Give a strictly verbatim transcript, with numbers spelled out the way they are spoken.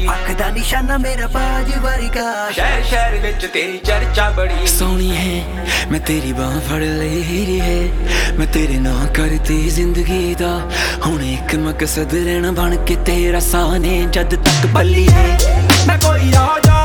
ਅੱਖ ਦਾ ਨਿਸ਼ਾਨਾ ਮੇਰਾ ਬਾਜ ਵਰਗਾ ਸ਼ਹਿਰ ਸ਼ਹਿਰ ਵਿੱਚ ਤੇਰੀ ਚਰਚਾ ਬੜੀ ਸੋਹਣੀ ਹੈ ਮੈਂ ਤੇਰੀ ਬਾਂਹ ਫੜ ਲਈ ਹੈ ਮੈਂ ਤੇਰੇ ਨਾਲ ਕਰਤੀ ਜ਼ਿੰਦਗੀ ਦਾ ਹੁਣ ਇੱਕ ਮਕਸਦ ਰਹਿਣਾ ਬਣ ਕੇ ਤੇਰਾ ਸਾਹ ਨੇ ਜਦ ਤੱਕ ਪੱਲੀ ਹੈ ਮੈਂ ਕੋਈ ਰਾਜਾ